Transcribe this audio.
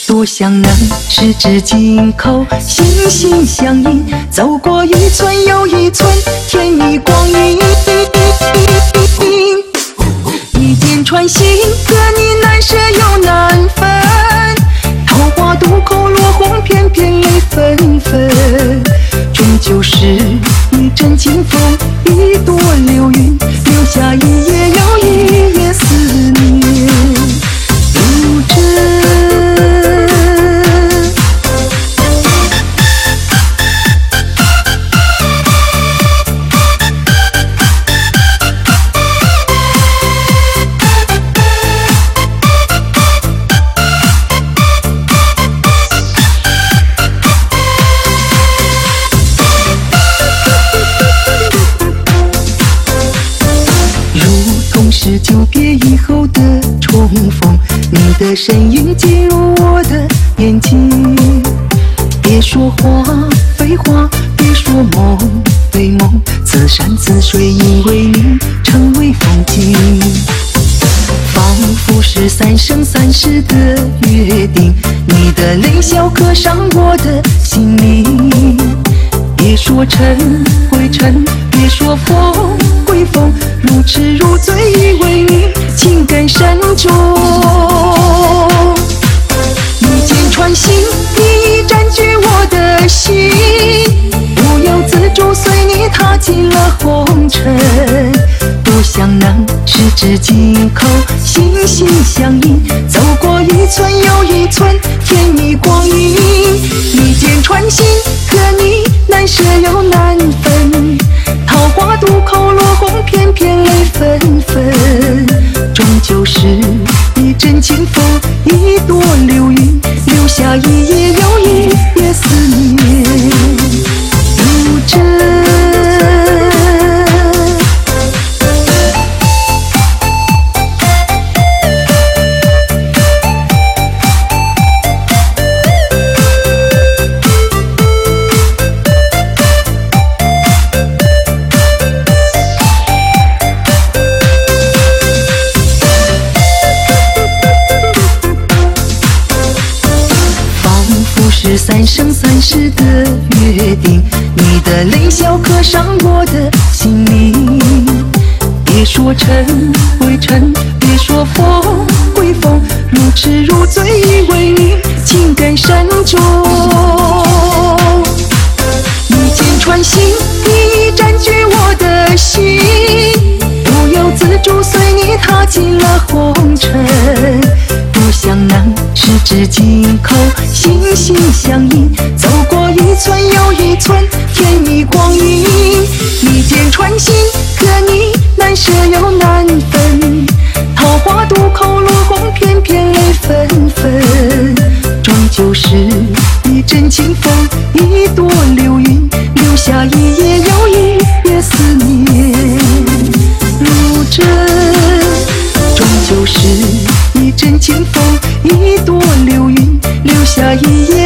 多想能十指紧扣，心心相印，走过一寸又一寸甜蜜光阴。一剑穿心，和你难舍又难分，桃花渡口，落红片片泪纷纷。终究是一阵清风，一朵流云，留下一夜又一夜思念。如真。是久别以后的重逢，你的身影进入我的眼睛。别说话非话，别说梦非梦，此山此水因为你成为风景。仿佛是三生三世的约定，你的泪笑刻上我的心灵。别说尘归尘，别说风归风，如痴如醉以为你情感深重。一剑穿心，你占据我的心，不由自主随你踏进了红尘。多想能十指紧扣，心心相印，走过一寸又一寸甜蜜光阴。一剑穿心，和你难舍又难分，桃花渡口，落红片片泪纷纷。终究是一阵清风，一朵流云，留下一夜又一夜思念。如真。是三生三世的约定，你的泪笑刻上我的心灵。别说尘归尘，别说风归风，如痴如醉以为你情感深重。一剑穿心，你占据我的心，不由自主随你踏进了红尘。多想能十指紧扣，心心相印，走过一寸又一寸甜蜜光阴。一剑穿心，和你难舍又难分，桃花渡口，落红片片泪纷纷。终究是一阵清风，一朵流云，留下一夜又一夜思念。如真。终究是一阵清风，一朵流云，留下一夜